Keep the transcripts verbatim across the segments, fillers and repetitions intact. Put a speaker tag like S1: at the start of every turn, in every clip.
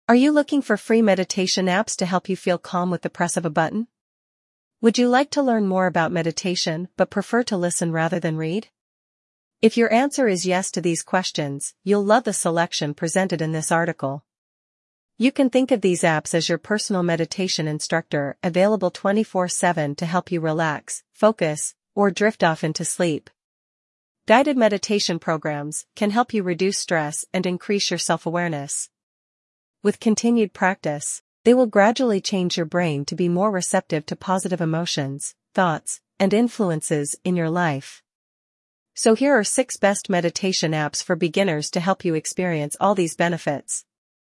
S1: Are you looking for free meditation apps to help you feel calm with the press of a button? Would you like to learn more about meditation but prefer to listen rather than read? If your answer is yes to these questions, you'll love the selection presented in this article. You can think of these apps as your personal meditation instructor, available twenty-four seven to help you relax, focus, or drift off into sleep. Guided meditation programs can help you reduce stress and increase your self-awareness. With continued practice, they will gradually change your brain to be more receptive to positive emotions, thoughts, and influences in your life. So here are six best meditation apps for beginners to help you experience all these benefits.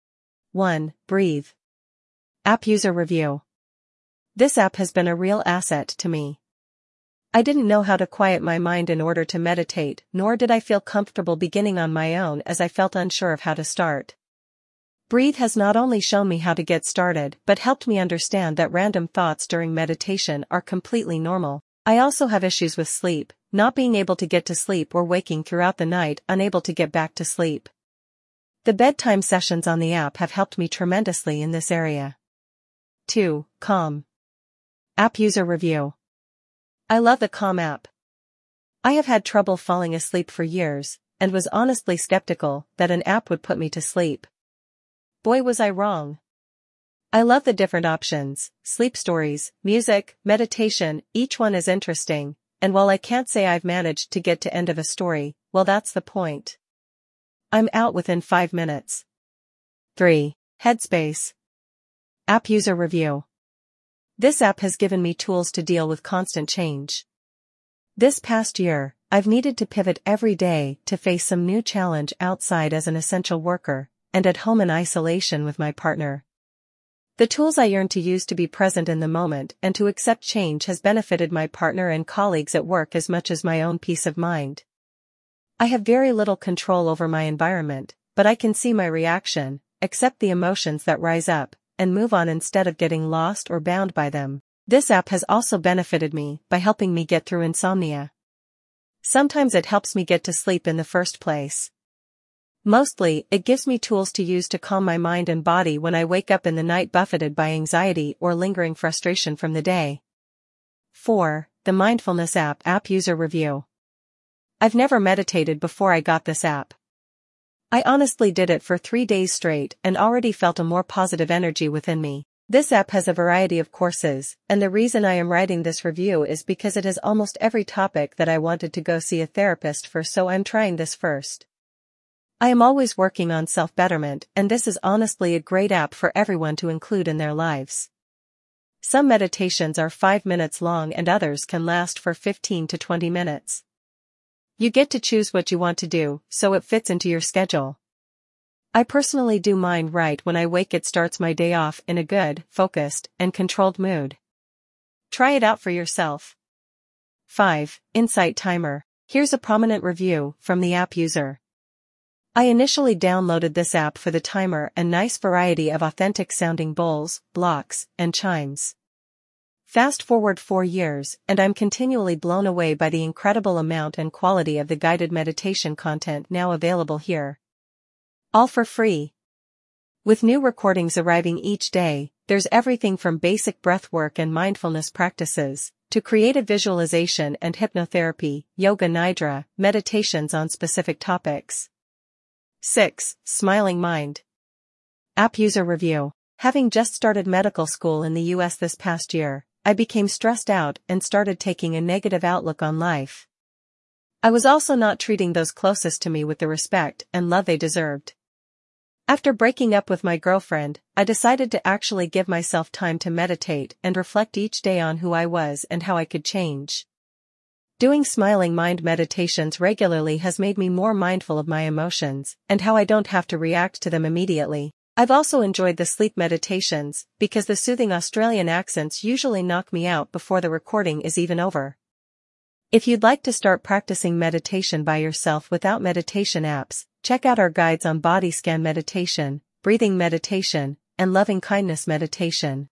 S1: one. Breathe. App User Review. This app has been a real asset to me. I didn't know how to quiet my mind in order to meditate, nor did I feel comfortable beginning on my own as I felt unsure of how to start. Breathe has not only shown me how to get started but helped me understand that random thoughts during meditation are completely normal. I also have issues with sleep, not being able to get to sleep or waking throughout the night unable to get back to sleep. The bedtime sessions on the app have helped me tremendously in this area. two. Calm. App User Review. I love the Calm app. I have had trouble falling asleep for years, and was honestly skeptical that an app would put me to sleep. Boy, was I wrong. I love the different options, sleep stories, music, meditation, each one is interesting, and while I can't say I've managed to get to end of a story, well, that's the point. I'm out within five minutes. three. Headspace. App User Review. This app has given me tools to deal with constant change. This past year, I've needed to pivot every day to face some new challenge outside as an essential worker, and at home in isolation with my partner. The tools I yearn to use to be present in the moment and to accept change has benefited my partner and colleagues at work as much as my own peace of mind. I have very little control over my environment, but I can see my reaction, accept the emotions that rise up, and move on instead of getting lost or bound by them. This app has also benefited me by helping me get through insomnia. Sometimes it helps me get to sleep in the first place. Mostly, it gives me tools to use to calm my mind and body when I wake up in the night buffeted by anxiety or lingering frustration from the day. four. The Mindfulness app. App User Review. I've never meditated before I got this app. I honestly did it for three days straight and already felt a more positive energy within me. This app has a variety of courses, and the reason I am writing this review is because it has almost every topic that I wanted to go see a therapist for, so I'm trying this first. I am always working on self-betterment, and this is honestly a great app for everyone to include in their lives. Some meditations are five minutes long and others can last for fifteen to twenty minutes. You get to choose what you want to do, so it fits into your schedule. I personally do mine right when I wake. It starts my day off in a good, focused, and controlled mood. Try it out for yourself. five. Insight Timer. Here's a prominent review from the app user. I initially downloaded this app for the timer and nice variety of authentic sounding bowls, blocks, and chimes. Fast forward four years, and I'm continually blown away by the incredible amount and quality of the guided meditation content now available here. All for free. With new recordings arriving each day, there's everything from basic breathwork and mindfulness practices, to creative visualization and hypnotherapy, yoga nidra, meditations on specific topics. six. Smiling Mind. App User Review. Having just started medical school in the U S this past year, I became stressed out and started taking a negative outlook on life. I was also not treating those closest to me with the respect and love they deserved. After breaking up with my girlfriend, I decided to actually give myself time to meditate and reflect each day on who I was and how I could change. Doing Smiling Mind meditations regularly has made me more mindful of my emotions and how I don't have to react to them immediately. I've also enjoyed the sleep meditations because the soothing Australian accents usually knock me out before the recording is even over. If you'd like to start practicing meditation by yourself without meditation apps, check out our guides on body scan meditation, breathing meditation, and loving kindness meditation.